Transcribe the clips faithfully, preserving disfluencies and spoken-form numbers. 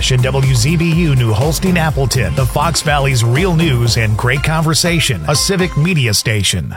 Rush and W Z B U New Holstein Appleton, the Fox Valley's real news and great conversation, a civic media station.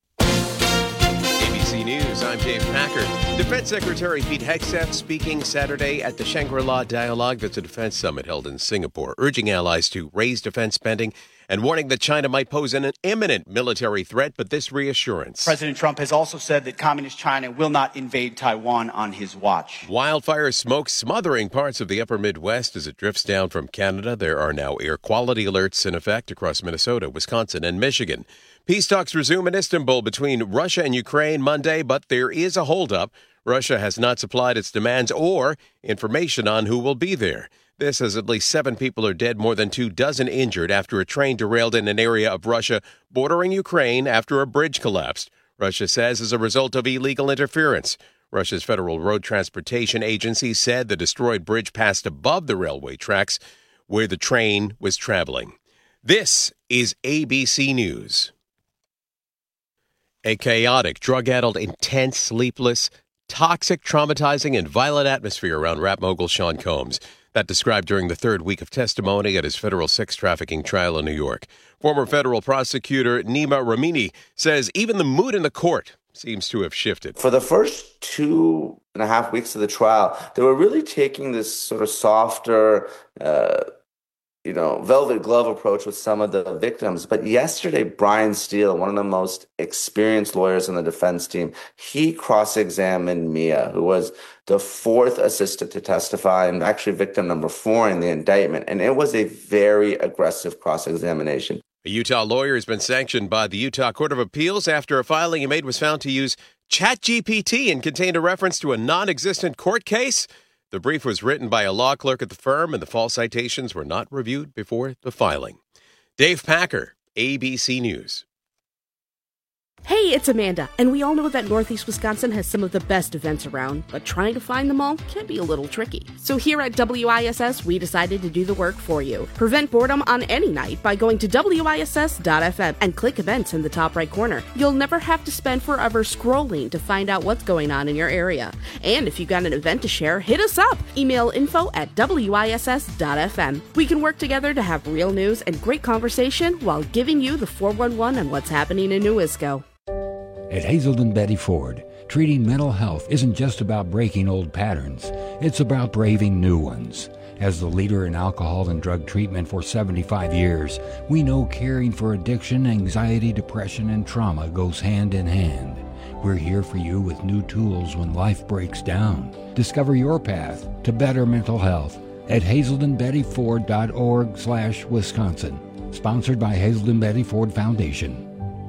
A B C News, I'm Dave Packer. Defense Secretary Pete Hegseth speaking Saturday at the Shangri-La Dialogue. That's a defense summit held in Singapore, urging allies to raise defense spending and warning that China might pose an imminent military threat, but this reassurance. President Trump has also said that Communist China will not invade Taiwan on his watch. Wildfire smoke smothering parts of the upper Midwest as it drifts down from Canada. There are now air quality alerts in effect across Minnesota, Wisconsin, and Michigan. Peace talks resume in Istanbul between Russia and Ukraine Monday, but there is a holdup. Russia has not supplied its demands or information on who will be there. This as at least seven people are dead, more than two dozen injured after a train derailed in an area of Russia bordering Ukraine after a bridge collapsed. Russia says as a result of illegal interference. Russia's Federal Road Transportation Agency said the destroyed bridge passed above the railway tracks where the train was traveling. This is A B C News. A chaotic, drug-addled, intense, sleepless, toxic, traumatizing, and violent atmosphere around rap mogul Sean Combs. That described during the third week of testimony at his federal sex trafficking trial in New York. Former federal prosecutor Nima Ramini says even the mood in the court seems to have shifted. For the first two and a half weeks of the trial, they were really taking this sort of softer, uh, you know, velvet glove approach with some of the victims. But yesterday, Brian Steele, one of the most experienced lawyers on the defense team, he cross-examined Mia, who was the fourth assistant to testify and actually victim number four in the indictment. And it was a very aggressive cross-examination. A Utah lawyer has been sanctioned by the Utah Court of Appeals after a filing he made was found to use ChatGPT and contained a reference to a non-existent court case. The brief was written by a law clerk at the firm, and the false citations were not reviewed before the filing. Dave Packer, A B C News. Hey, it's Amanda, and we all know that Northeast Wisconsin has some of the best events around, but trying to find them all can be a little tricky. So here at W I S S, we decided to do the work for you. Prevent boredom on any night by going to W I S S dot F M and click events in the top right corner. You'll never have to spend forever scrolling to find out what's going on in your area. And if you've got an event to share, hit us up. Email info at W I S S dot F M. We can work together to have real news and great conversation while giving you the four one one on what's happening in New Isco. At Hazelden Betty Ford, treating mental health isn't just about breaking old patterns, it's about braving new ones. As the leader in alcohol and drug treatment for seventy-five years, we know caring for addiction, anxiety, depression, and trauma goes hand in hand. We're here for you with new tools when life breaks down. Discover your path to better mental health at hazelden betty ford dot org slash Wisconsin. Sponsored by Hazelden Betty Ford Foundation.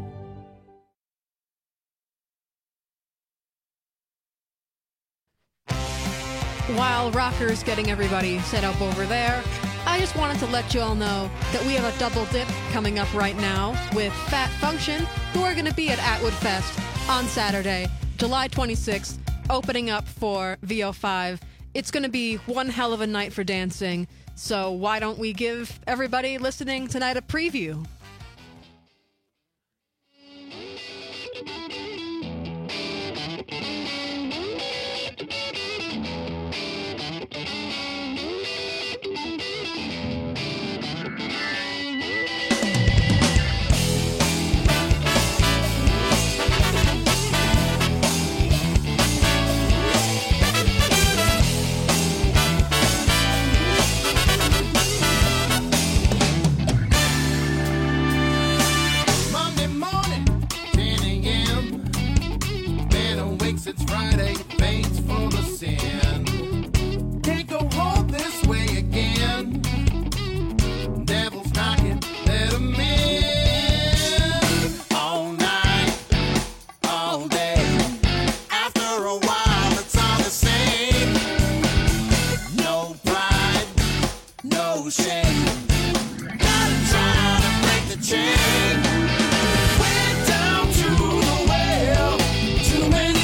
While Rocker's getting everybody set up over there, I just wanted to let you all know that we have a double dip coming up right now with Fat Function, who are going to be at Atwood Fest on Saturday, July twenty-sixth, opening up for V O five. It's going to be one hell of a night for dancing, so why don't we give everybody listening tonight a preview? It's Friday, thanks for the sin. Can't go home this way again. Devil's knocking, let him in. All night, all day. After a while, it's all the same. No pride, no shame. Gotta try to break the chain. Went down to the well, too many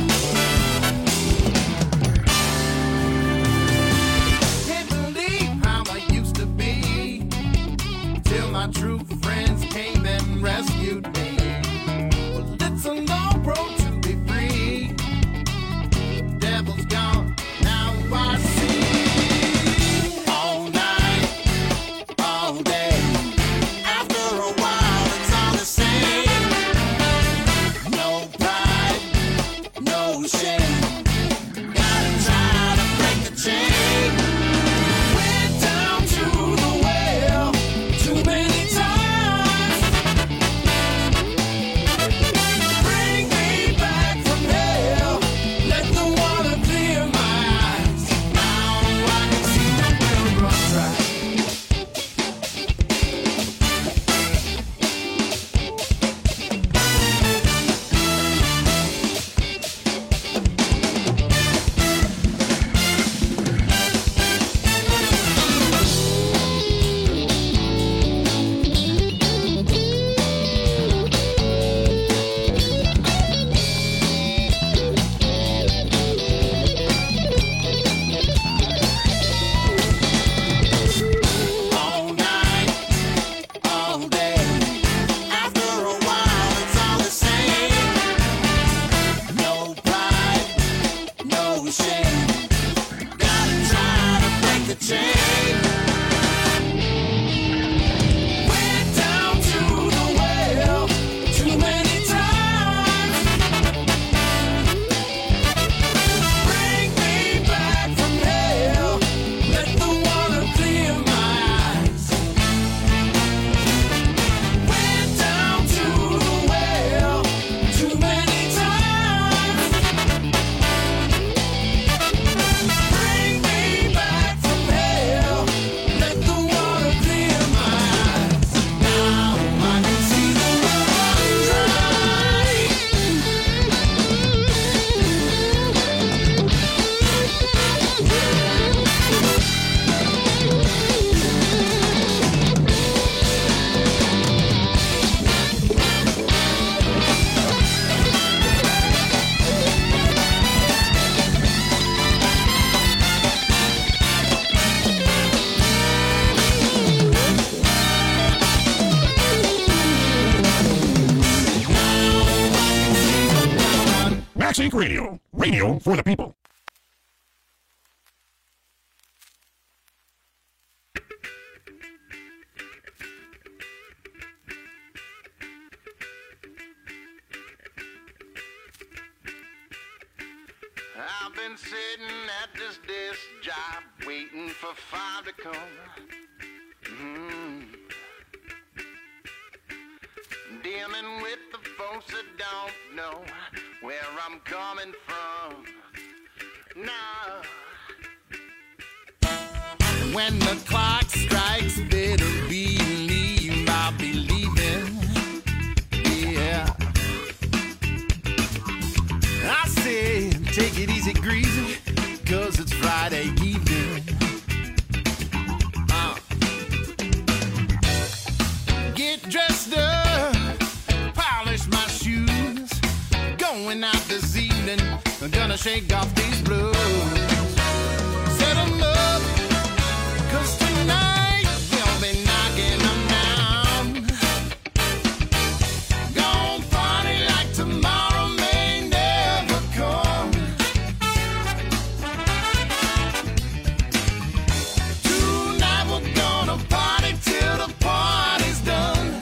Can't believe how my true friends came and rescued me. Well, it's a long road to be free. Devil's gone, now I see. All night, all day. After a while, it's all the same. No pride, no shame. Gotta try to break the chain. Went down to the well too many times. Bring me back from hell. Let the water clear my eyes. Now I can see the railroad track. All night, all day. After a while, it's all the same. No pride, no shame. Gotta try to break the chain. Went down to the well too many times. Bring me back from hell. Let the water clear my eyes. Went down to the well too many times. Bring me back from hell. Let the water clear my eyes. Now I can see the road dry. Max Inc Radio. Radio for the people. I've been sitting at this desk job waiting for five to come. Mm. Dealing with the folks that don't know where I'm coming from. Nah. When the clock strikes, better believe I'll be leaving. Yeah. I say, take it easy, greasy, cause it's Friday evening. Uh. Get dressed up, polish my shoes. Going out this evening, I'm gonna shake off these blues. Set 'em up, cause tonight we'll be knocking 'em down. Gonna party like tomorrow may never come. Tonight we're gonna party till the party's done.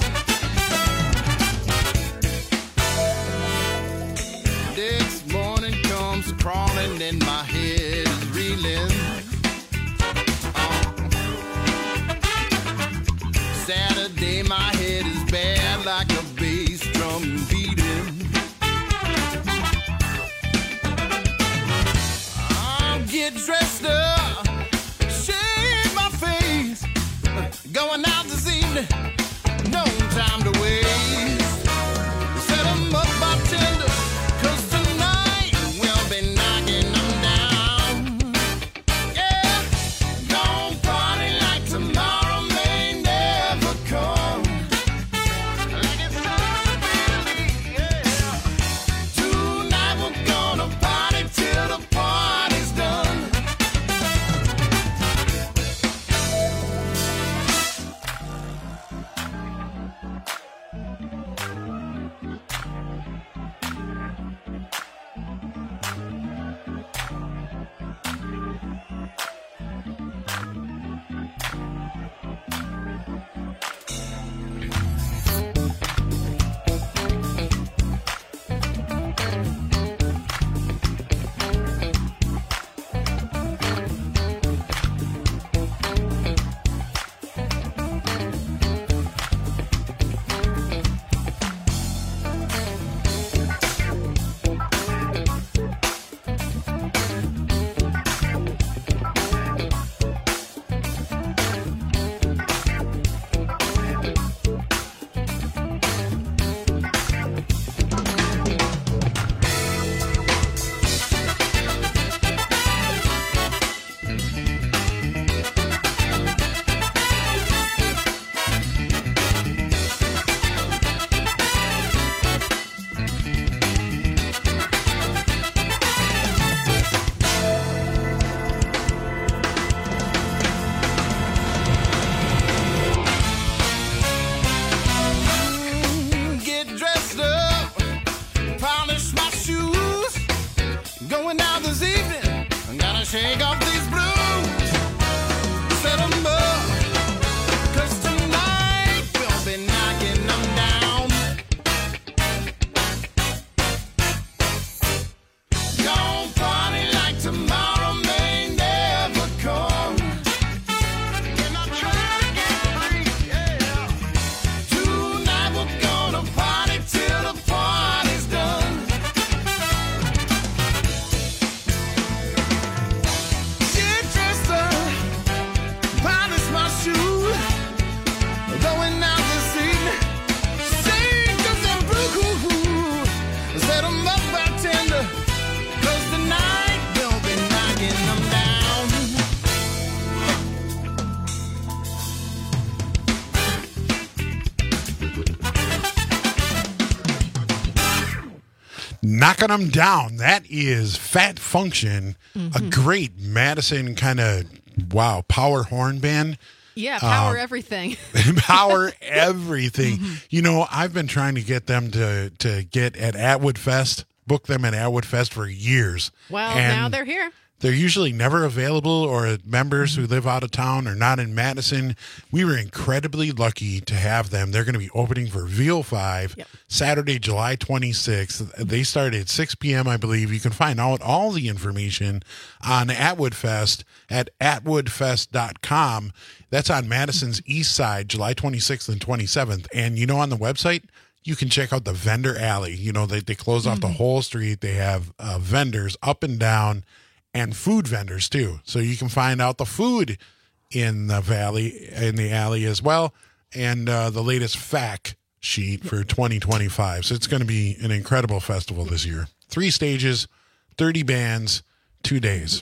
Next morning comes crawling and my head is reeling. Uh. Saturday my head is bad like a bass drum beating. I'll get dressed up, shave my face, going out this evening, no time to waste. Set 'em up, bartender, cause tonight we'll be knocking 'em down. Yeah, gonna party like tomorrow may never come. Like it's not really, yeah. Tonight we're gonna party till the party's done. knocking them down. That is Fat Function, mm-hmm. a great Madison kind of, wow, power horn band. Yeah, power um, everything. power everything. Mm-hmm. You know, I've been trying to get them to, to get at Atwood Fest, book them at Atwood Fest for years. Well, and now they're here. They're usually never available, or members who live out of town or not in Madison. We were incredibly lucky to have them. They're going to be opening for V O five yep. Saturday, July twenty-sixth. They start at six p.m., I believe. You can find out all the information on Atwood Fest at atwood fest dot com. That's on Madison's east side, July twenty-sixth and twenty-seventh. And, you know, on the website, you can check out the vendor alley. You know, they, they close mm-hmm. off the whole street. They have uh, vendors up and down, and food vendors too. So you can find out the food in the valley, in the alley as well, and uh, the latest fact sheet for twenty twenty-five. So it's going to be an incredible festival this year. Three stages, thirty bands, two days.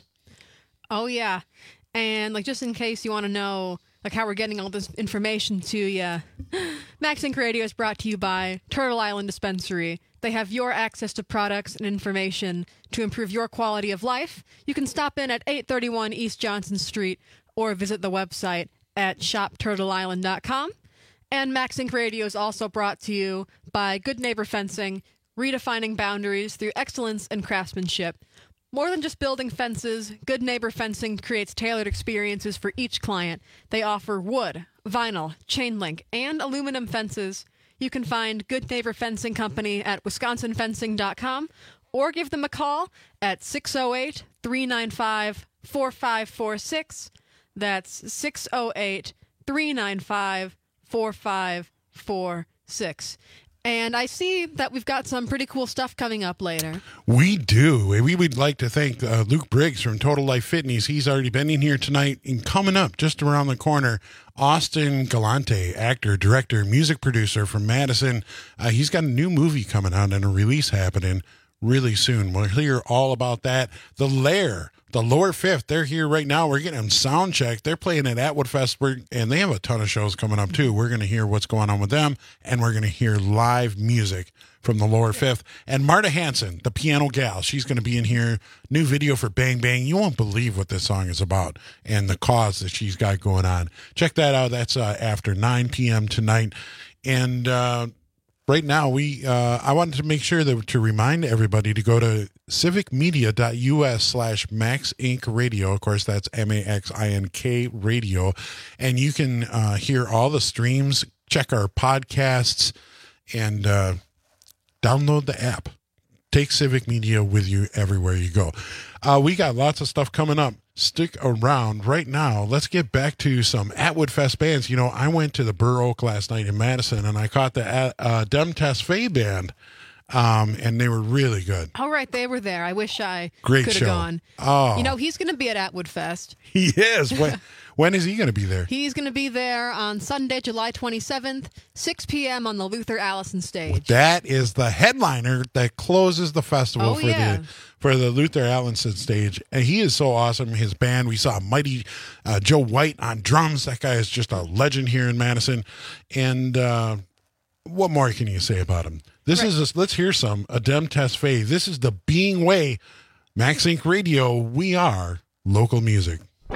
Oh, yeah. And like, just in case you want to know like how we're getting all this information to you, Max Inc Radio is brought to you by Turtle Island Dispensary. They have your access to products and information to improve your quality of life. You can stop in at eight thirty-one East Johnson Street or visit the website at shop turtle island dot com. And Max Inc Radio is also brought to you by Good Neighbor Fencing, redefining boundaries through excellence and craftsmanship. More than just building fences, Good Neighbor Fencing creates tailored experiences for each client. They offer wood, vinyl, chain link, and aluminum fences. You can find Good Neighbor Fencing Company at wisconsin fencing dot com or give them a call at six oh eight, three nine five, four five four six. That's six oh eight, three nine five, four five four six. And I see that we've got some pretty cool stuff coming up later. We do. We would like to thank uh, Luke Briggs from Total Life Fitness. He's already been in here tonight. And coming up just around the corner, Austin Galante, actor, director, music producer from Madison. Uh, he's got a new movie coming out and a release happening really soon. We'll hear all about that. The Lair, the Lower Fifth, they're here right now. We're getting them sound checked. They're playing at Atwood Fest, and they have a ton of shows coming up too. We're going to hear what's going on with them, and we're going to hear live music from the Lower Fifth. And Marta Hanson, the piano gal, she's going to be in here. New video for Bang Bang. You won't believe what this song is about and the cause that she's got going on. Check that out. That's uh, after nine p.m. tonight. And uh, right now, we uh, I wanted to make sure that to remind everybody to go to civicmedia.us slash Max Inc Radio. Of course, that's M A X I N K radio. And you can uh, hear all the streams, check our podcasts, and uh, download the app. Take Civic Media with you everywhere you go. Uh, we got lots of stuff coming up. Stick around right now. Let's get back to some Atwood Fest bands. You know, I went to the Burr Oak last night in Madison, and I caught the uh, Dem Tesfaye band, um, and they were really good. All right, they were there. I wish I Great could show. have gone. Oh. You know, he's going to be at Atwood Fest. He is. When, when is he going to be there? He's going to be there on Sunday, July twenty-seventh, six p.m. on the Luther Allison stage. That is the headliner that closes the festival oh, for yeah. the for the Luther Allison stage. And he is so awesome. His band, we saw Mighty uh, Joe White on drums. That guy is just a legend here in Madison. And uh, what more can you say about him? This right. is just, let's hear some Dem Tesfaye. This is the Being Way. Max Inc Radio. We are local music.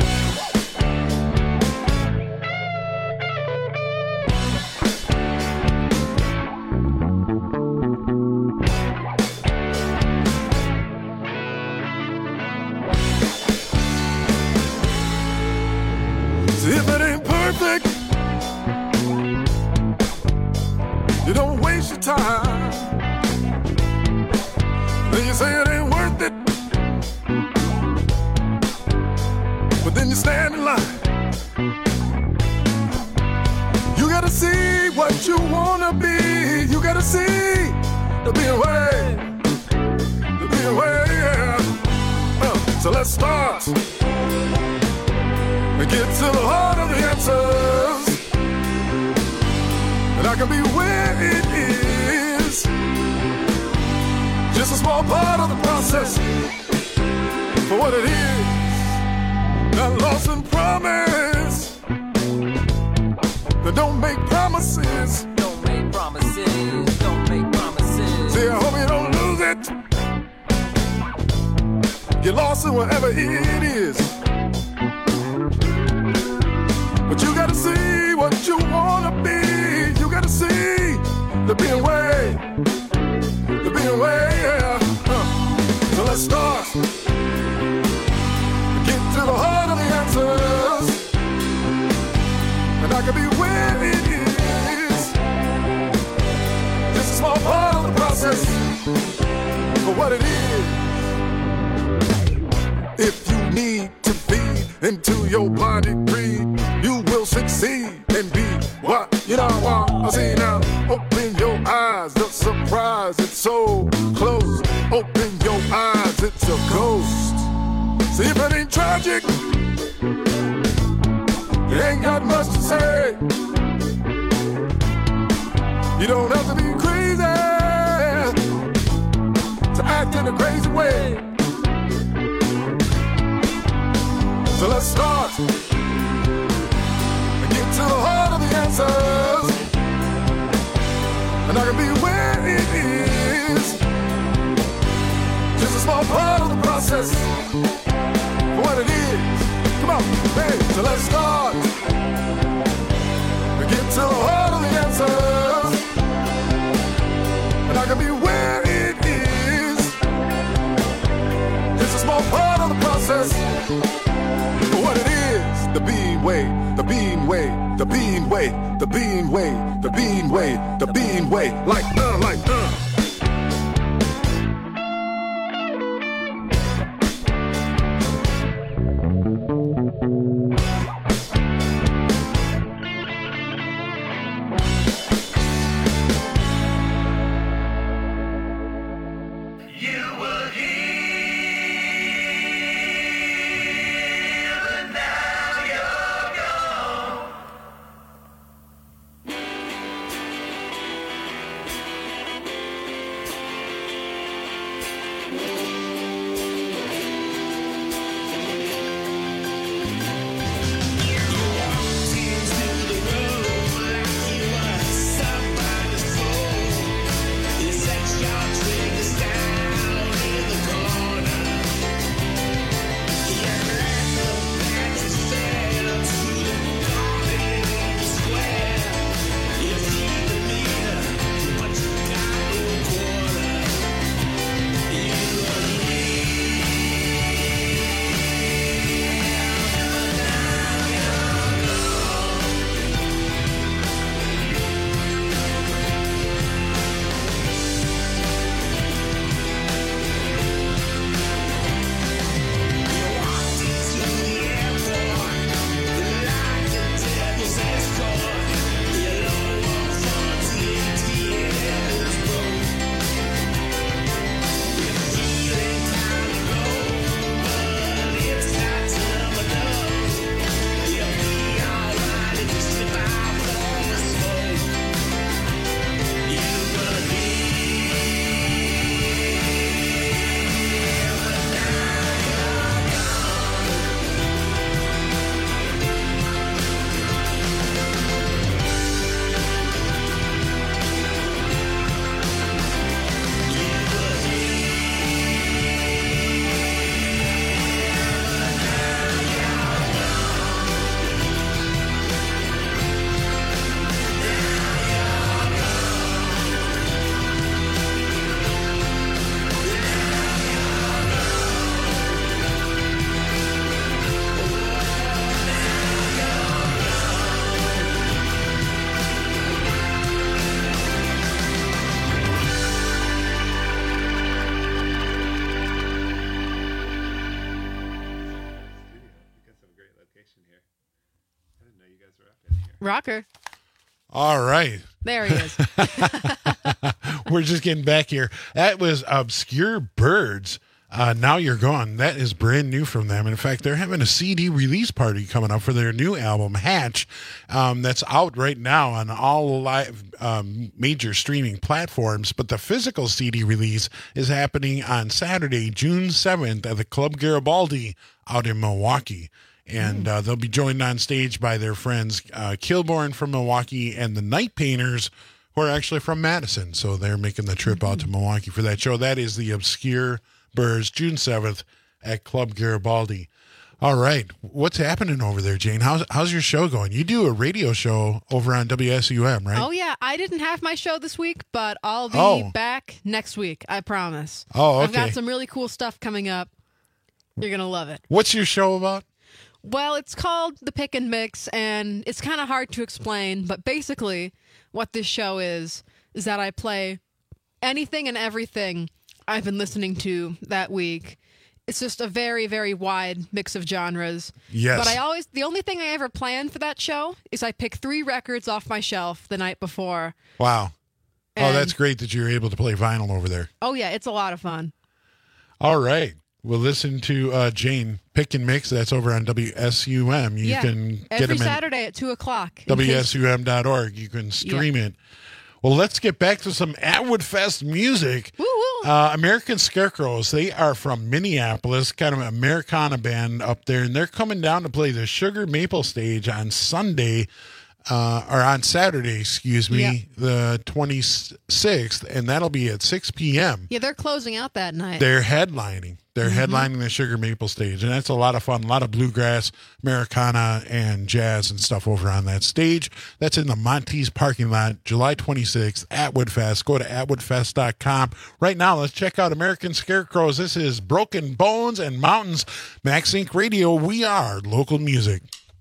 If it ain't perfect, you don't waste your time. Then you say it ain't worth it, but then you stand in line. You gotta see what you wanna be. You gotta see the being way, the being way, yeah. Uh, so let's start. And get to the heart of the answers, and I can be where it is. Just a small part of the process for what it is. Not lost and promise. Then don't make promises. Don't make promises. Don't make promises. See, I hope you don't lose it. You're lost in wherever it is. But you gotta see what you wanna be. You gotta see the being way, the being way, yeah. Uh. So let's start. Get to the heart of the answers. And I can be where it is. Just a small part of the process for what it is. If you need to feed into your blinded greed, you will succeed and be what you don't want. I see now. Open your eyes, the surprise, it's so close. Open your eyes, it's a ghost. See if it ain't tragic, you ain't got much to say. You don't have to be crazy to act in a crazy way. So let's start and get to the heart of the answers. And I can be where it is. Just a small part of the process for what it is. Come on, hey, so let's start and get to the heart of the answers. And I can be where it is. Just a small part of the process for what it is. The bean way, the bean way, the bean way, the bean way, the bean way, the bean way, like uh, like uh. Rocker. All right. There he is. We're just getting back here. That was Obscure Birds. Uh, Now You're Gone. That is brand new from them. In fact, they're having a C D release party coming up for their new album, Hatch. Um, that's out right now on all live um, major streaming platforms. But the physical C D release is happening on Saturday, June seventh at the Club Garibaldi out in Milwaukee. And uh, they'll be joined on stage by their friends uh, Kilborn from Milwaukee and the Night Painters, who are actually from Madison. So they're making the trip out to Milwaukee for that show. That is the Obscure Birds, June seventh at Club Garibaldi. All right. What's happening over there, Jane? How's how's your show going? You do a radio show over on W S U M, right? Oh, yeah. I didn't have my show this week, but I'll be Oh. back next week. I promise. Oh, I've got okay. some really cool stuff coming up. You're going to love it. What's your show about? Well, it's called The Pick and Mix, and it's kind of hard to explain, but basically what this show is, is that I play anything and everything I've been listening to that week. It's just a very, very wide mix of genres. Yes. But I always, the only thing I ever plan for that show is I pick three records off my shelf the night before. Wow. Oh, And- that's great that you're able to play vinyl over there. Oh, yeah, it's a lot of fun. All right. We'll listen to uh, Jane Pick and Mix. That's over on W S U M. You yeah, can get every them in Saturday at two o'clock. in W case- S U M dot org. You can stream it. Well, let's get back to some Atwood Fest music. Woo, woo. Uh, American Scarecrows, they are from Minneapolis, kind of an Americana band up there, and they're coming down to play the Sugar Maple Stage on Sunday, uh, or on Saturday, excuse me, Yep. the twenty-sixth, and that'll be at six p.m. Yeah, they're closing out that night. They're headlining. They're Mhm. headlining the Sugar Maple Stage, and that's a lot of fun. A lot of bluegrass, Americana, and jazz and stuff over on that stage. That's in the Monty's parking lot, July twenty-sixth, Atwood Fest. Go to atwood fest dot com. Right now, let's check out American Scarecrows. This is Broken Bones and Mountains. Max Inc Radio, we are local music.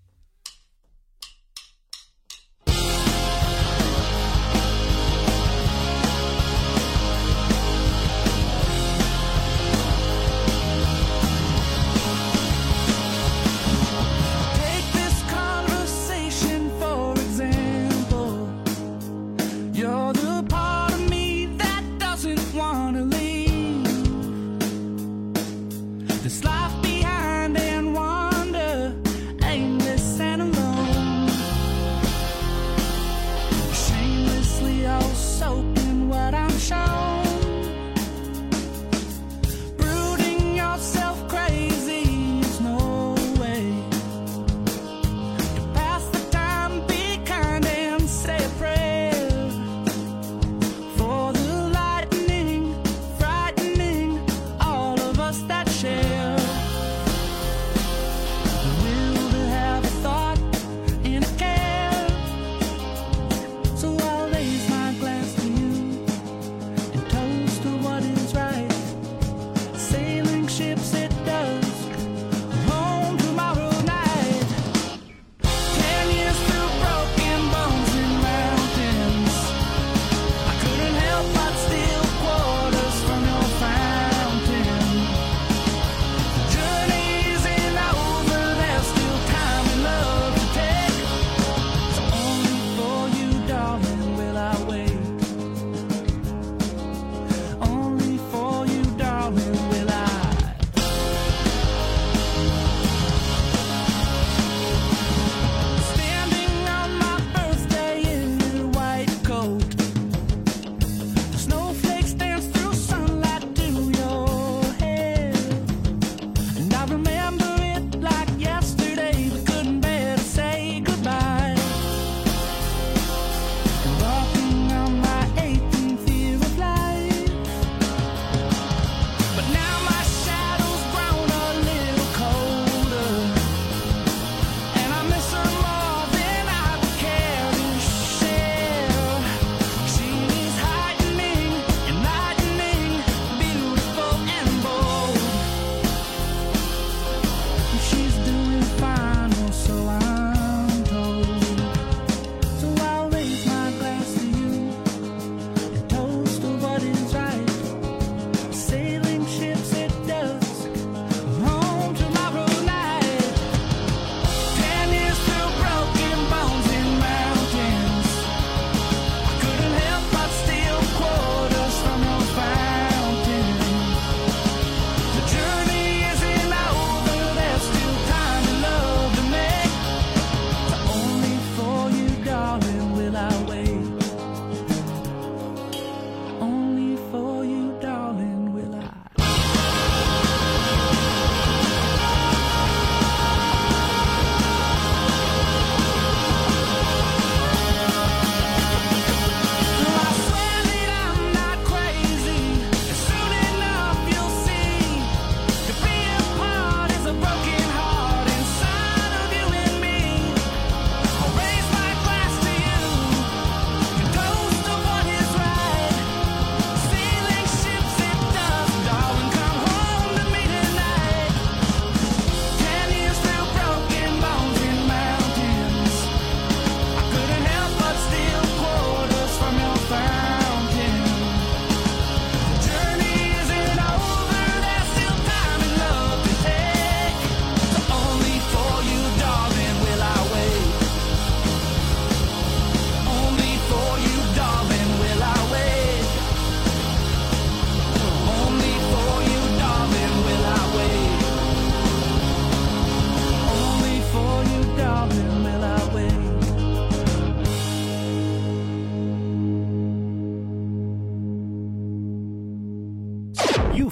Take this conversation for example. You're the part of me that doesn't want to leave. This life behind and wonder ain't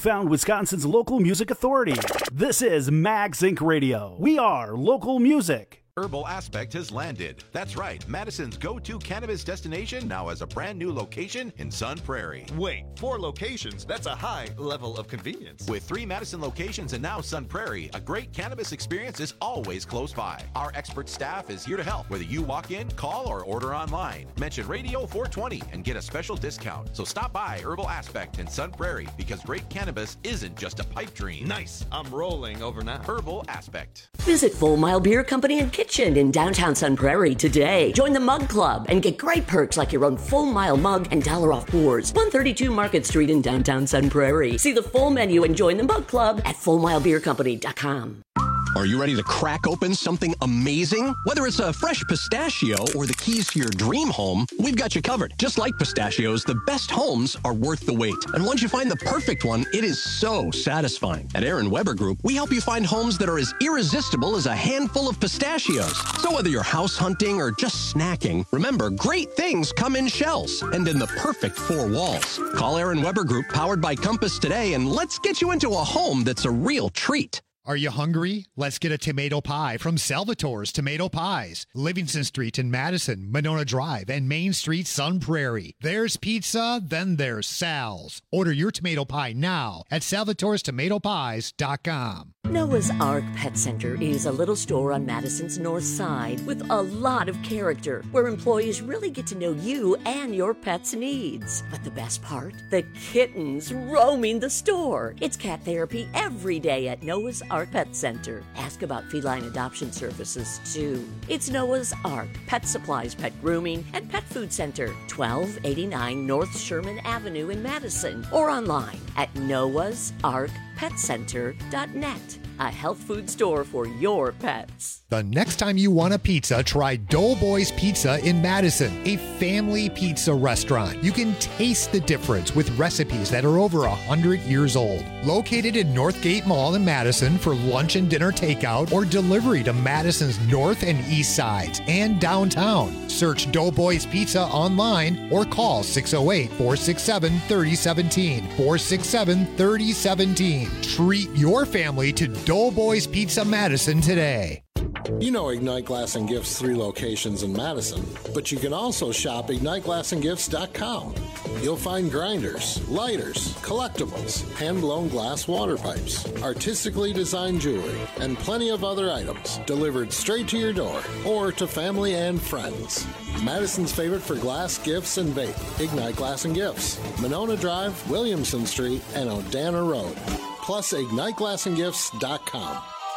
found Wisconsin's local music authority. This is Mags Incorporated. Radio. We are local music. Herbal Aspect has landed. That's right. Madison's go-to cannabis destination now has a brand new location in Sun Prairie. Wait, four locations? That's a high level of convenience. With three Madison locations and now Sun Prairie, a great cannabis experience is always close by. Our expert staff is here to help, whether you walk in, call, or order online. Mention Radio four twenty and get a special discount. So stop by Herbal Aspect in Sun Prairie, because great cannabis isn't just a pipe dream. Nice. I'm rolling over now. Herbal Aspect. Visit Full Mile Beer Company and Kitchen in downtown Sun Prairie today. Join the Mug Club and get great perks like your own Full Mile mug and dollar off pours. one thirty-two Market Street in downtown Sun Prairie. See the full menu and join the Mug Club at full mile beer company dot com. Are you ready to crack open something amazing? Whether it's a fresh pistachio or the keys to your dream home, we've got you covered. Just like pistachios, the best homes are worth the wait. And once you find the perfect one, it is so satisfying. At Aaron Weber Group, we help you find homes that are as irresistible as a handful of pistachios. So whether you're house hunting or just snacking, remember, great things come in shells and in the perfect four walls. Call Aaron Weber Group, powered by Compass, today, and let's get you into a home that's a real treat. Are you hungry? Let's get a tomato pie from Salvatore's Tomato Pies. Livingston Street in Madison, Monona Drive, and Main Street, Sun Prairie. There's pizza, then there's Sal's. Order your tomato pie now at salvatores tomato pies dot com. Noah's Ark Pet Center is a little store on Madison's north side with a lot of character, where employees really get to know you and your pet's needs. But the best part? The kittens roaming the store. It's cat therapy every day at Noah's Ark Pet Center. Ask about feline adoption services, too. It's Noah's Ark Pet Supplies, Pet Grooming, and Pet Food Center, twelve eighty-nine North Sherman Avenue in Madison, or online at noahs ark pet center dot net. A health food store for your pets. The next time you want a pizza, try Doughboys Pizza in Madison, a family pizza restaurant. You can taste the difference with recipes that are over one hundred years old. Located in Northgate Mall in Madison for lunch and dinner takeout or delivery to Madison's north and east sides and downtown. Search Doughboys Pizza online or call six oh eight, four six seven, three oh one seven, four six seven, three oh one seven. Treat your family to Doughboys Pizza Madison today. You know Ignite Glass and Gifts' three locations in Madison, but you can also shop ignite glass and gifts dot com. You'll find grinders, lighters, collectibles, hand-blown glass water pipes, artistically designed jewelry, and plenty of other items delivered straight to your door or to family and friends. Madison's favorite for glass, gifts, and bait, Ignite Glass and Gifts, Monona Drive, Williamson Street, and Odana Road. Plus ignite glass and gifts dot com.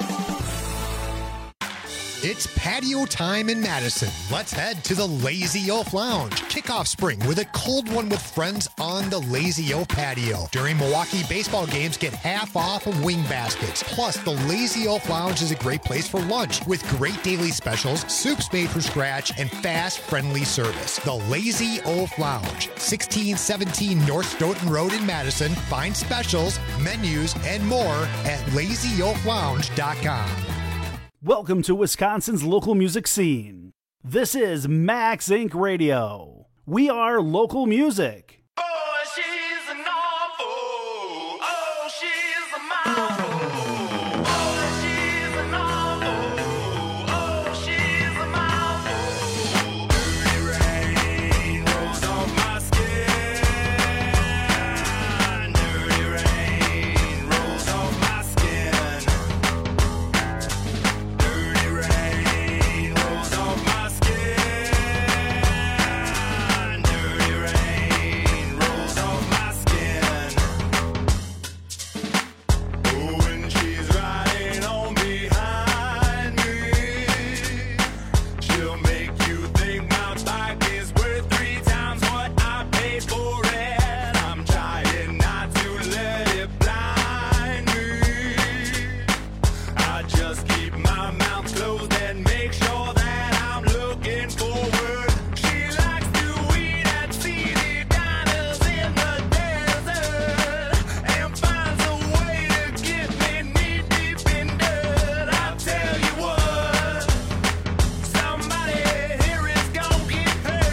It's patio time in Madison. Let's head to the Lazy Oaf Lounge. Kick off spring with a cold one with friends on the Lazy Oaf patio. During Milwaukee baseball games, get half off of wing baskets. Plus, the Lazy Oaf Lounge is a great place for lunch with great daily specials, soups made from scratch, and fast, friendly service. The Lazy Oaf Lounge, sixteen seventeen North Stoughton Road in Madison. Find specials, menus, and more at lazy oaf lounge dot com. Welcome to Wisconsin's local music scene. This is Max Incorporated. Radio. We are local music. Oh, she's an awful. Oh, she's a mouthful. Oh, she's an awful. Oh, she's a mouthful. Dirty rain rolls off my skin. Dirty rain rolls off my skin. Dirty rain rolls off my skin. Dirty rain rolls off my skin. Oh, when she's riding on behind me, she'll make you think my bike is worth three times what I paid for it. I'm trying not to let it blind me. I just keep my mouth closed and make sure that I'm looking forward. She likes to eat at seedy diners in the desert and finds a way to get me knee deep in dirt. I tell you what, somebody here is gonna get hurt.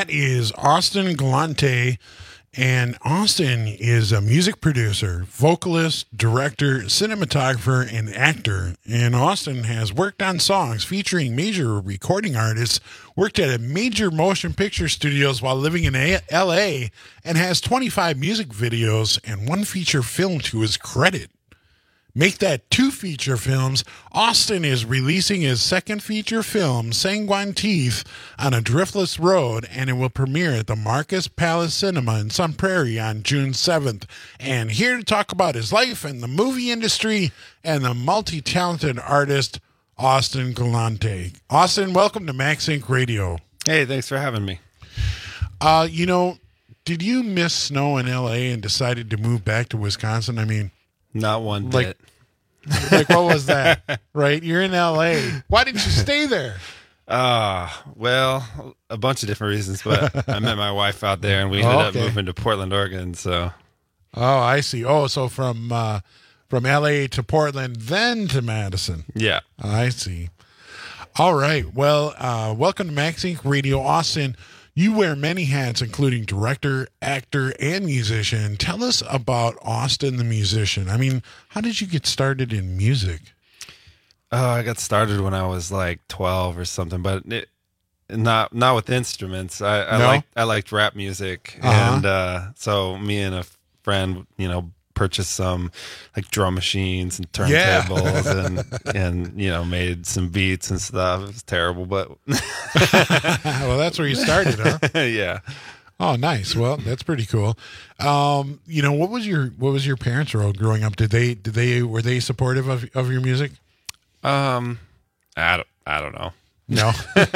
That is Austin Galante. And Austin is a music producer, vocalist, director, cinematographer, and actor. And Austin has worked on songs featuring major recording artists, worked at a major motion picture studios while living in L A, and has twenty-five music videos and one feature film to his credit. Make that two feature films. Austin is releasing his second feature film, Sanguine Teeth, on a Driftless Road, and it will premiere at the Marcus Palace Cinema in Sun Prairie on June seventh. And here to talk about his life and the movie industry and the multi-talented artist, Austin Galante. Austin, welcome to Max Inc Radio. Hey, thanks for having me. Uh, you know, did you miss snow in L A and decided to move back to Wisconsin? I mean, not one like, bit. Like, what was that? Right? You're in L A. Why didn't you stay there? Uh, well, a bunch of different reasons, but I met my wife out there and we ended Oh, up okay. moving to Portland, Oregon. So, Oh, I see. Oh, so from uh, from L A to Portland, then to Madison. yeah. I see. All right. Well, uh, welcome to Max Inc Radio. Austin, you wear many hats, including director, actor, and musician. Tell us about Austin the musician. I mean, how did you get started in music? Oh, I got started when I was like twelve or something, but it, not not with instruments. I, I No? liked I liked rap music, Uh-huh. and uh, so me and a friend, you know, purchased some like drum machines and Yeah. turntables, and and you know, made some beats and stuff. It was terrible, but Well, that's where you started, huh? yeah. Oh, nice. Well, that's pretty cool. Um, you know, what was your what was your parents' role growing up? Did they did they were they supportive of of your music? Um, I don't, I don't know. No.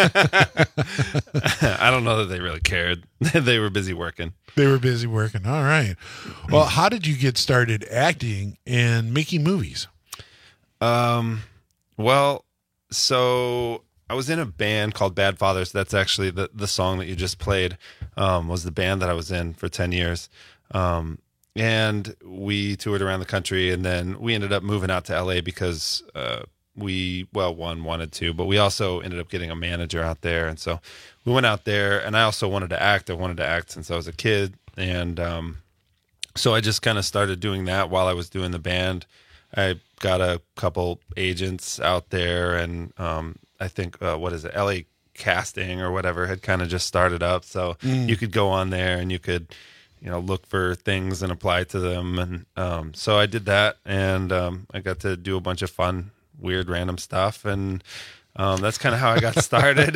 I don't know that they really cared. They were busy working. They were busy working. All right. Well, how did you get started acting and making movies? Um, well, so I was in a band called Bad Fathers. That's actually the, the song that you just played, um, was the band that I was in for ten years. Um, and we toured around the country, and then we ended up moving out to L A because, uh, we, well, one wanted to, but we also ended up getting a manager out there. And so we went out there, and I also wanted to act. I wanted to act since I was a kid. And, um, so I just kind of started doing that while I was doing the band. I got a couple agents out there, and, um, I think, uh, what is it? L A Casting or whatever had kind of just started up. So Mm. you could go on there and you could, you know, look for things and apply to them. And, um, so I did that, and, um, I got to do a bunch of fun, weird, random stuff. And, um, that's kind of how I got started.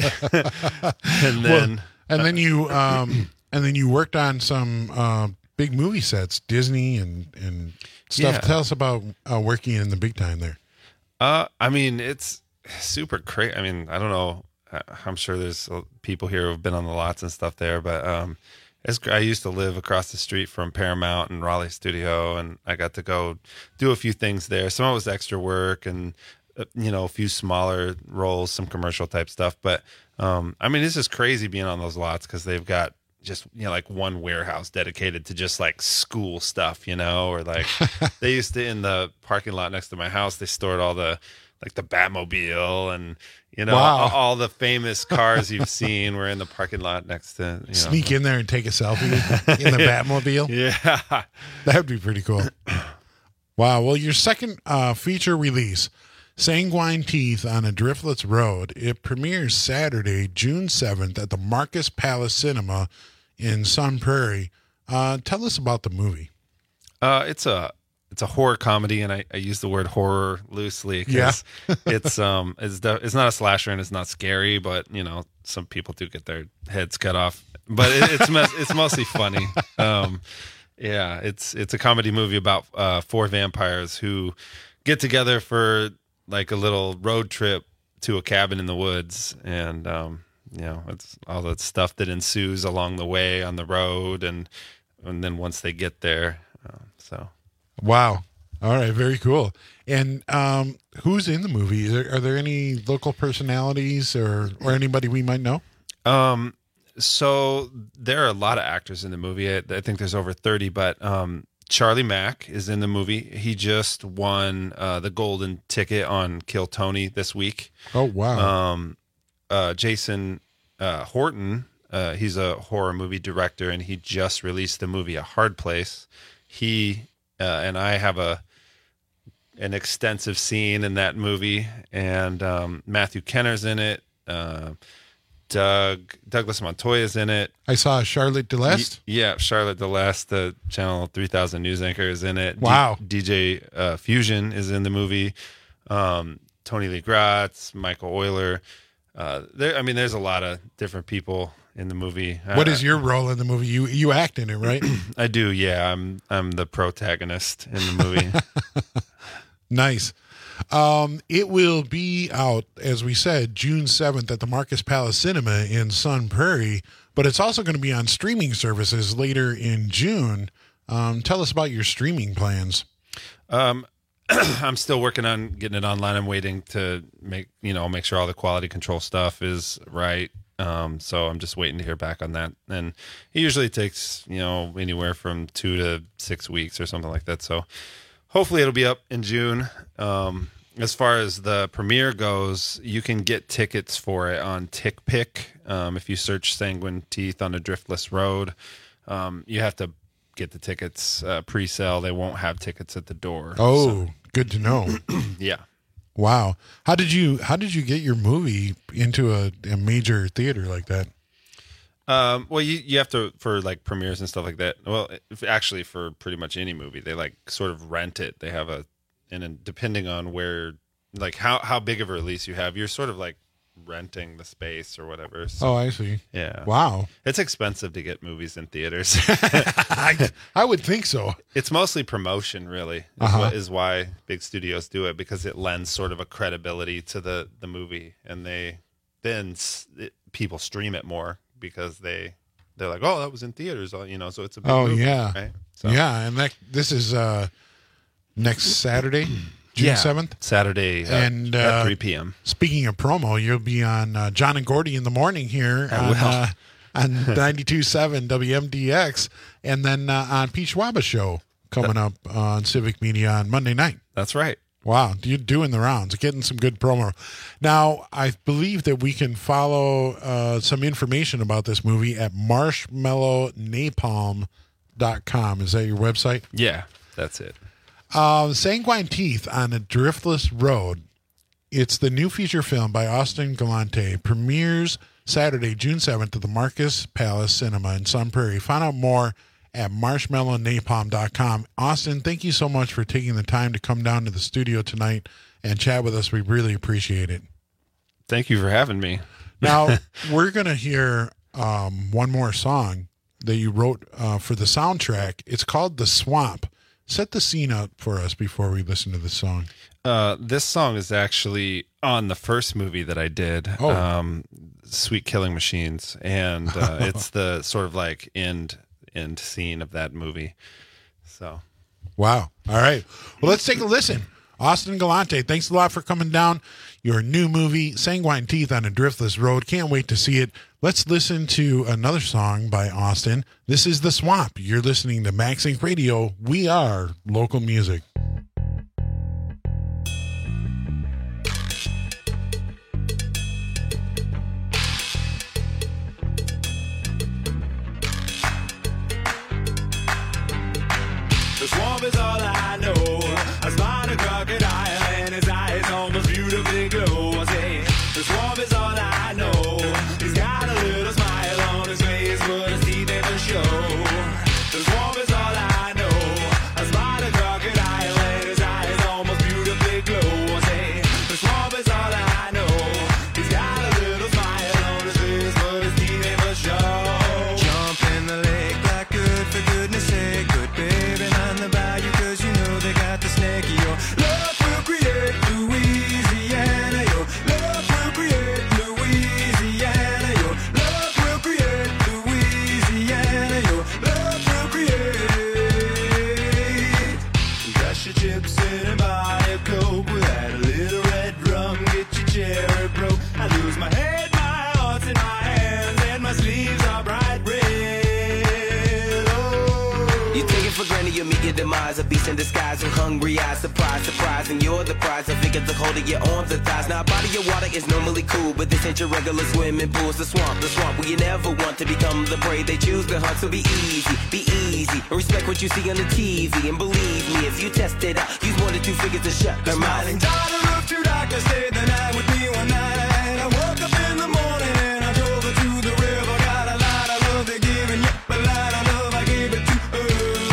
and then, Well, and then you um and then you worked on some uh, big movie sets, Disney and and stuff. Yeah. Tell us about uh, working in the big time there. Uh, I mean, it's super crazy. I mean, I don't know. I- I'm sure there's uh, people here who've been on the lots and stuff there, but um, it's, gr- I used to live across the street from Paramount and Raleigh Studio, and I got to go do a few things there. Some of it was extra work, and uh, you know, a few smaller roles, some commercial type stuff. But um, I mean, it's just crazy being on those lots because they've got just, you know, like one warehouse dedicated to just like school stuff, you know, or like they used to, in the parking lot next to my house, they stored all the, like the Batmobile and, you know, Wow. all, all the famous cars you've seen were in the parking lot next to, you know. Sneak in there and take a selfie in the Batmobile. Yeah. That'd be pretty cool. Wow. Well, your second uh, feature release, Sanguine Teeth on a Driftless Road, it premieres Saturday, June seventh at the Marcus Palace Cinema in Sun Prairie. Uh, tell us about the movie. Uh, it's a it's a horror comedy, and I, I use the word horror loosely because it's um it's de- it's not a slasher and it's not scary, but you know, some people do get their heads cut off. But it, it's mes- it's mostly funny. Um, yeah, it's it's a comedy movie about uh, four vampires who get together for like a little road trip to a cabin in the woods, and um, you know, it's all the stuff that ensues along the way on the road, and and then once they get there, uh, so. Wow. All right. Very cool. And um, who's in the movie? Are there, are there any local personalities or, or anybody we might know? Um, so there are a lot of actors in the movie. I, I think there's over thirty, but um, Charlie Mack is in the movie. He just won uh, the golden ticket on Kill Tony this week. Oh, wow. Um, uh, Jason uh, Horton uh, he's a horror movie director, and he just released the movie A Hard Place. He uh, and I have a an extensive scene in that movie, and um, Matthew Kenner's in it. Uh, Doug Douglas Montoya's in it. I saw Charlotte DeLeste. Y- yeah, Charlotte DeLeste, the Channel three thousand news anchor, is in it. Wow. D- DJ uh, Fusion is in the movie. Um, Tony Lee Gratz, Michael Euler. Uh, there, I mean, there's a lot of different people in the movie. What uh, is your role in the movie? You you act in it, right? I do. Yeah, I'm I'm the protagonist in the movie. Nice. Um, it will be out, as we said, June seventh at the Marcus Palace Cinema in Sun Prairie, but it's also going to be on streaming services later in June. Um, tell us about your streaming plans. Um, I'm still working on getting it online. I'm waiting to make, you know, make sure all the quality control stuff is right. Um, so I'm just waiting to hear back on that. And it usually takes, you know, anywhere from two to six weeks or something like that. So hopefully it'll be up in June. Um, as far as the premiere goes, you can get tickets for it on TickPick. Um, if you search Sanguine Teeth on a Driftless Road, um, you have to get the tickets uh, pre-sale. They won't have tickets at the door. Oh, so. Good to know. Yeah. Wow. How did you how did you get your movie into a, a major theater like that? Um, well, you, you have to, for like premieres and stuff like that. Well, if, actually for pretty much any movie, they like sort of rent it. They have a, and then depending on where, like how, how big of a release you have, you're sort of like renting the space or whatever. So, Oh, I see. Yeah. Wow. It's expensive to get movies in theaters. I, I would think so. It's mostly promotion, really, is, Uh-huh. what, is why big studios do it, because it lends sort of a credibility to the, the movie, and they then s- it, people stream it more because they they're like, oh, that was in theaters, you know, so it's a big Oh movie, yeah, right? So, yeah, and that this is uh, next Saturday, June yeah, seventh, Saturday, uh, and at uh, three p.m. Speaking of promo, you'll be on uh, John and Gordy in the morning here I on, will. uh, on ninety-two point seven W M D X, and then uh, on Peach Waba Show coming up on Civic Media on Monday night. That's right. Wow, you're doing the rounds, getting some good promo. Now, I believe that we can follow uh, some information about this movie at marshmallow napalm dot com. Is that your website? Yeah, that's it. Uh, Sanguine Teeth on a Driftless Road. It's the new feature film by Austin Galante. Premieres Saturday, June seventh at the Marcus Palace Cinema in Sun Prairie. Find out more at marshmallow napalm dot com. Austin, thank you so much for taking the time to come down to the studio tonight and chat with us. We really appreciate it. Thank you for having me. Now, we're going to hear um, one more song that you wrote uh, for the soundtrack. It's called The Swamp. Set the scene up for us before we listen to this song. Uh, this song is actually on the first movie that I did, Oh. um, Sweet Killing Machines, and uh, it's the sort of like end end scene of that movie. So, wow. All right. Well, let's take a listen. Austin Galante, thanks a lot for coming down. Your new movie, Sanguine Teeth on a Driftless Road. Can't wait to see it. Let's listen to another song by Austin. This is The Swamp. You're listening to Max Inc Radio. We are local music. The swamp is all I know. I spot a crocodile and his eyes almost beautifully glow. I say, the swamp is all I know. He's got a little smile on his face, but his teeth never show. The swamp is all I know. I spot a crocodile and his eyes almost beautifully glow. I say, the swamp is all I know. He's got a little smile on his face, but his teeth never show. Jump in the lake like good, for goodness sake. Good baby on the bayou, cause you know they got the snake. Your love will create Louisiana. Your love will create Louisiana. to your demise. A beast in disguise with hungry eyes. Surprise, surprise, and you're the prize. I figure the hold of your arms and thighs. Now, a body of water is normally cool, but this ain't your regular swimming pool. It's the swamp, the swamp where you never want to become the prey. They choose to hunt, so be easy, be easy. Respect what you see on the T V, and believe me, if you test it out, use one or two fingers to shut The their mouth. smiling daughter of two doctors stayed the night with me one night. I woke up in the morning and I drove her to the river. Got a lot of love they're giving, yep, a lot of love I gave it to her.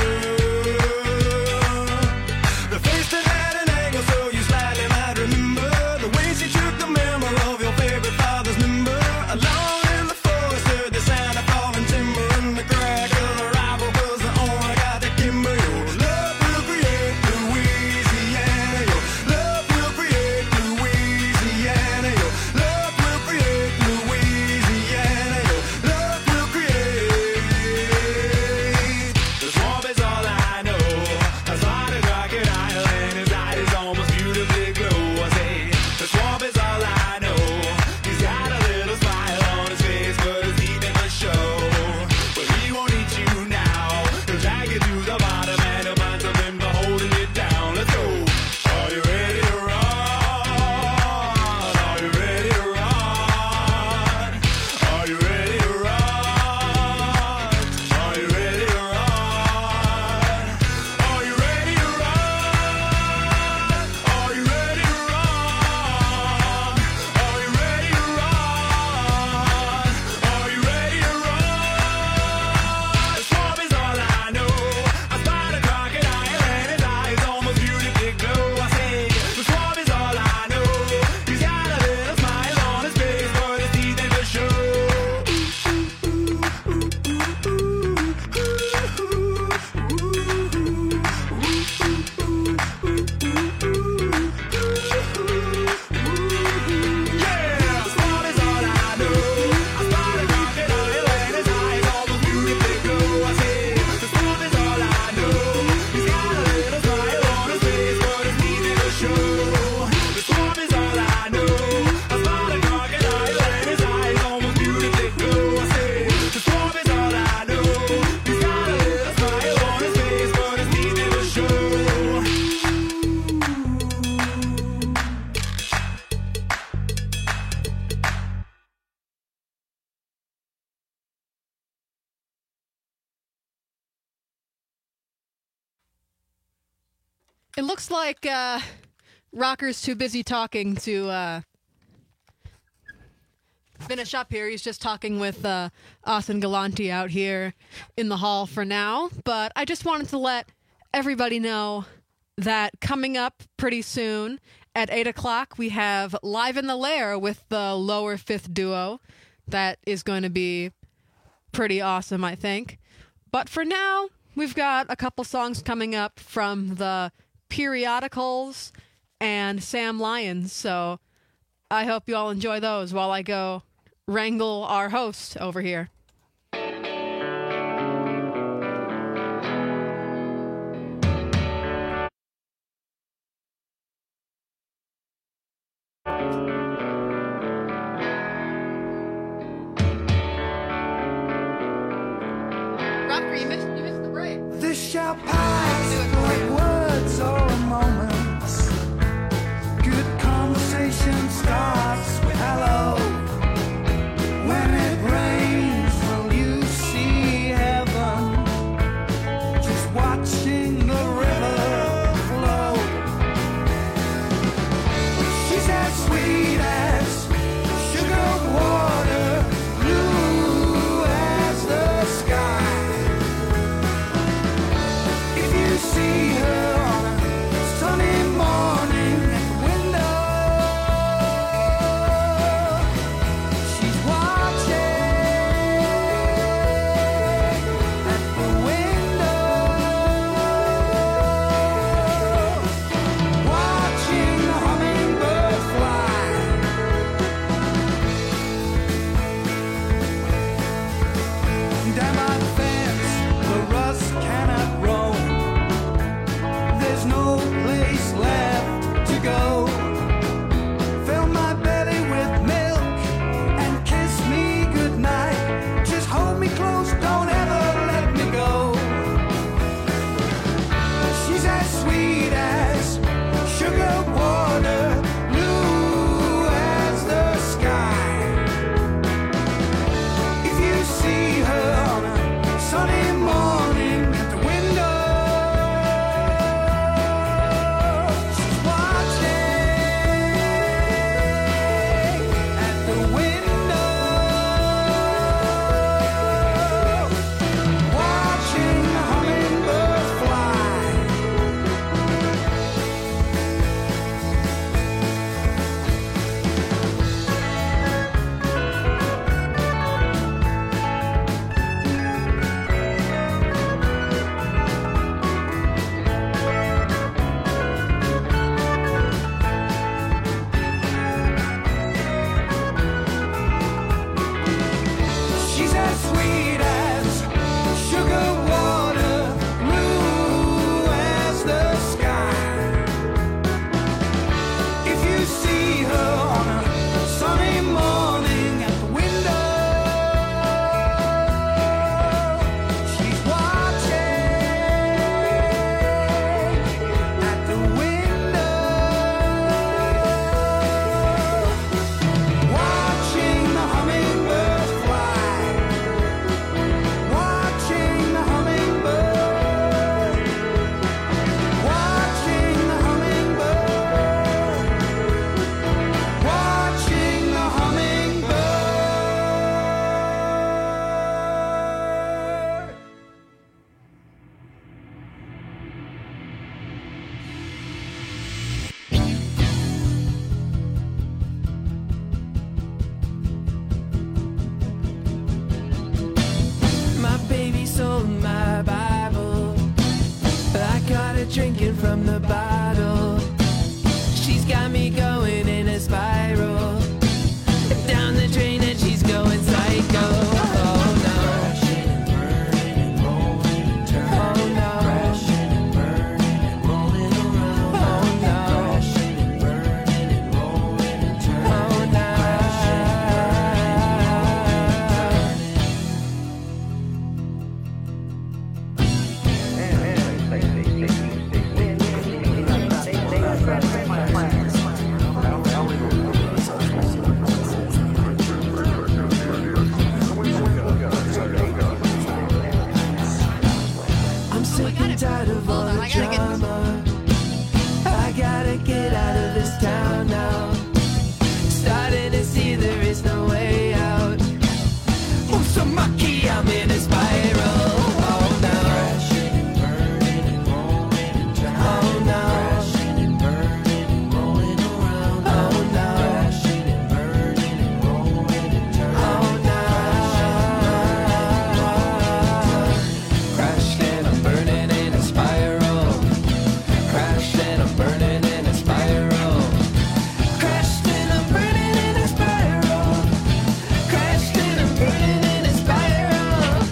The face that had an angle, so you slightly might remember the way she took the memory of your favorite father's member. Alone in the forest, heard the sound of falling timber, and the crack of the rifle was the only guy that kimber. Your love will create Louisiana. Your love will create Louisiana. Your love will create Louisiana. Your love will create. The swamp is all I know. I saw the crocodile and his eyes almost beautifully glow. I say, the swamp is all I know. He's got a little smile on his face, but his teeth in the show. But he won't eat you now. He'll drag you to the bottom and he'll find something for holding you down. Let's go. Are you ready to run? Are you ready to run? Are you ready to run? Are you ready to run? Are you ready to run? Are you ready to run? Are you ready to run? Are you ready to run? The swamp is all I know. I spot a crocodile and his eyes almost beautifully glow. I say, the swamp is all I know. He's got a little smile on his face, but his teeth ain't for show. Yeah, the swamp is all I know. I spot a crocodile and his eyes almost beautifully glow. I say, the swamp is all I know. He's got a little smile on his face, but his teeth ain't for show. The swamp is all I know. I spot a crocodile and his eyes almost beautifully glow. I say, the swamp is all I know. He's got a little smile on his face, but his teeth ain't for show. It looks like uh, Rocker's too busy talking to uh, finish up here. He's just talking with uh, Austin Galante out here in the hall for now. But I just wanted to let everybody know that coming up pretty soon at eight o'clock, we have Live in the Lair with the Lower Fifth Duo. That is going to be pretty awesome, I think. But for now, we've got a couple songs coming up from the Periodicals and Sam Lyons, so I hope you all enjoy those while I go wrangle our host over here. Rocker, you missed, you missed the break. This shall pass like words or moments. Good conversation starts with hello. When it rains, will you see heaven? Just watching the river flow. She's as sweet as sugar water, blue as the sky. If you drinking from the bottle. She's got me going in a spiral. Down the drain and she's going psycho. Oh no. Crashing and burning and rolling and turning. Oh no. Crashing and burning and rolling around. Oh no. Crashing and burning and rolling and turning. Oh no. I'm sick and tired of all the drama. I gotta get out of this town now. Starting to see there is no way out. Oh, so mucky, I'm in a spiral. Oh no. Crashing and burning and rolling and turning. Oh no. Crashing and burning and rolling around. Oh no. Crashing and burning and rolling and turning. Oh no. Crashed and I'm burning in a spiral. Crashed and I'm burning in a spiral. Crashed and I'm burning in a spiral. Crashed and I'm burning in a spiral.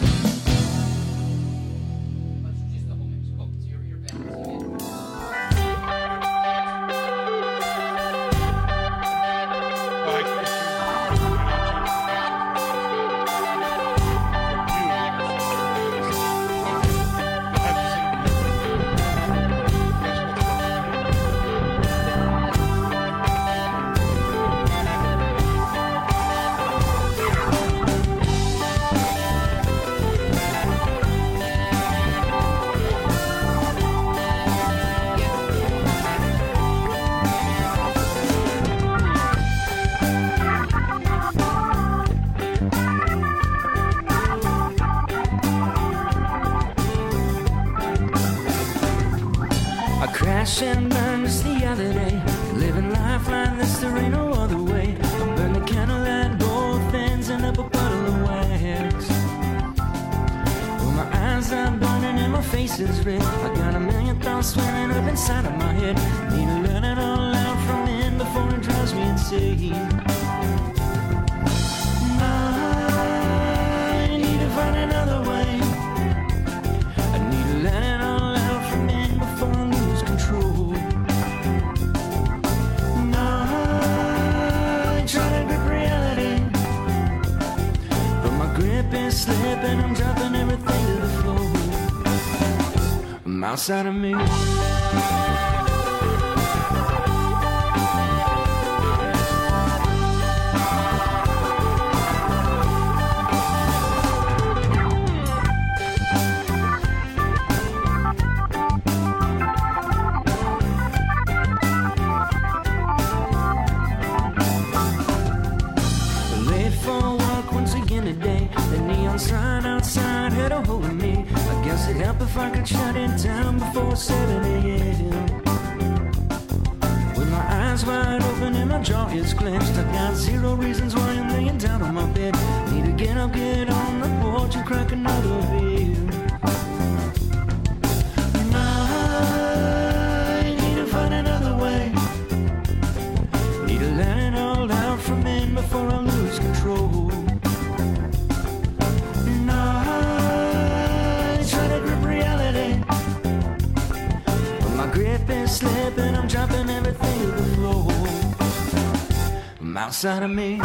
I crashed and burned just the other day. Living life like this, there ain't no other way. I burned the candle at both ends and up a bottle of wax. Well, my eyes are burning and my face is red. I got a million thoughts swirling up inside of my head. Need to let it all out from in before it drives me insane. I need to find another way. I need to let it all out from in before I lose control. I try to grip reality, but my grip is slipping. I'm dropping everything to the floor. I'm outside of me. Late for work once again today. The neon sign outside had a hold of me. I guess it'd help if I could shut it down before seven a.m. With my eyes wide open and my jaw is clenched, I got zero reasons why I'm laying down on my bed. Need to get up, get on the porch and crack another beer. And I need to find another way. Need to let it all out from in before I lose control. And I try to grip reality, but my grip is slipping. I'm dropping everything to the floor. I'm outside of me.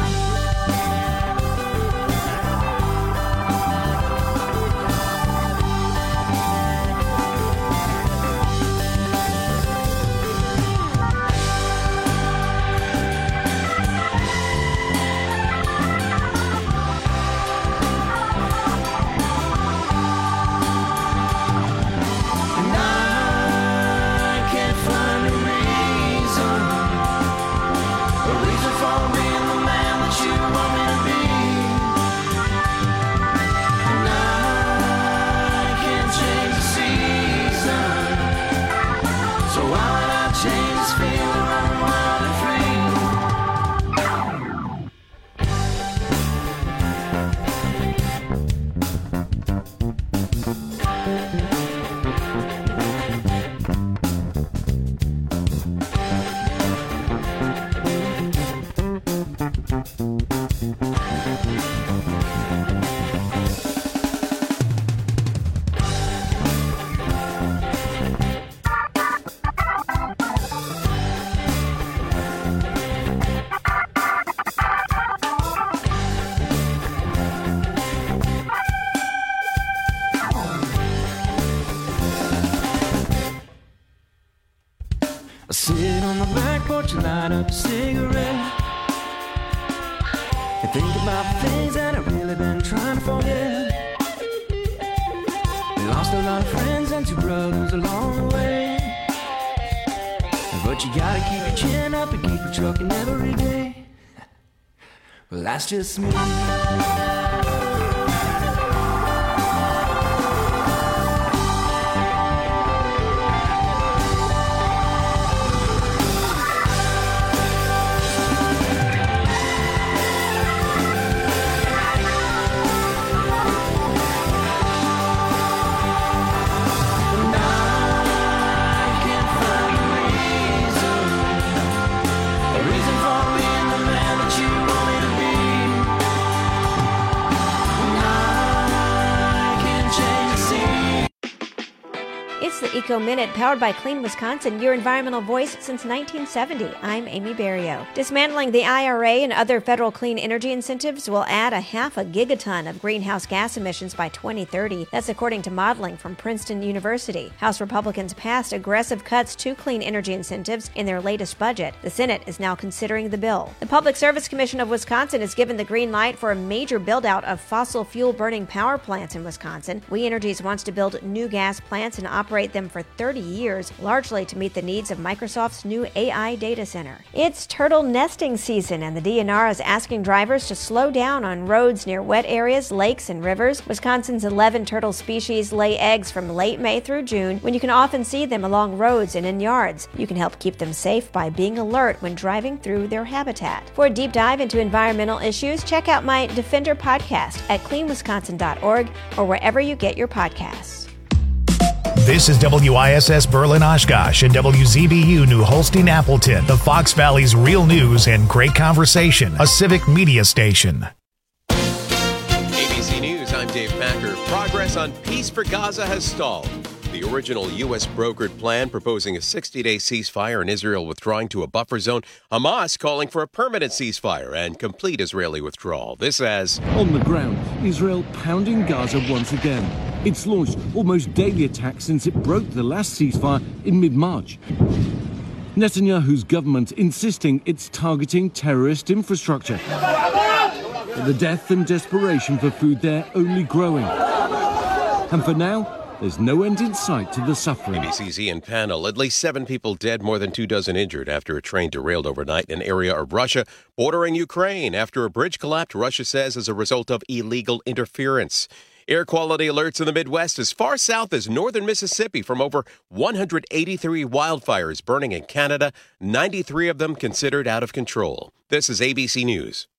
And I can't find a reason, a reason for being the man that you want me to I sit on the back porch and light up a cigarette and think about the things that I've really been trying to forget. Lost a lot of friends and two brothers along the way, but you gotta keep your chin up and keep your trucking every day. Well, that's just me. It's the Eco Minute, powered by Clean Wisconsin, your environmental voice since nineteen seventy. I'm Amy Berrio. Dismantling the I R A and other federal clean energy incentives will add a half a gigaton of greenhouse gas emissions by twenty thirty. That's according to modeling from Princeton University. House Republicans passed aggressive cuts to clean energy incentives in their latest budget. The Senate is now considering the bill. The Public Service Commission of Wisconsin has given the green light for a major build-out of fossil fuel-burning power plants in Wisconsin. We Energies wants to build new gas plants and operate them for thirty years, largely to meet the needs of Microsoft's new A I data center. It's turtle nesting season, and the D N R is asking drivers to slow down on roads near wet areas, lakes, and rivers. Wisconsin's eleven turtle species lay eggs from late May through June, when you can often see them along roads and in yards. You can help keep them safe by being alert when driving through their habitat. For a deep dive into environmental issues, check out my Defender podcast at clean wisconsin dot org or wherever you get your podcasts. This is W I S S Berlin Oshkosh and W Z B U New Holstein Appleton, the Fox Valley's real news and great conversation, a civic media station. A B C News, I'm Dave Packer. Progress on peace for Gaza has stalled. The original U S brokered plan proposing a sixty-day ceasefire and Israel withdrawing to a buffer zone. Hamas calling for a permanent ceasefire and complete Israeli withdrawal. This as... On the ground, Israel pounding Gaza once again. It's launched almost daily attacks since it broke the last ceasefire in mid-March. Netanyahu's government insisting it's targeting terrorist infrastructure. But the death and desperation for food there only growing. And for now, there's no end in sight to the suffering. A B C's Ian Pannell. At least seven people dead, more than two dozen injured after a train derailed overnight in an area of Russia bordering Ukraine after a bridge collapsed, Russia says, as a result of illegal interference. Air quality alerts in the Midwest as far south as northern Mississippi from over one hundred eighty-three wildfires burning in Canada, ninety-three of them considered out of control. This is A B C News.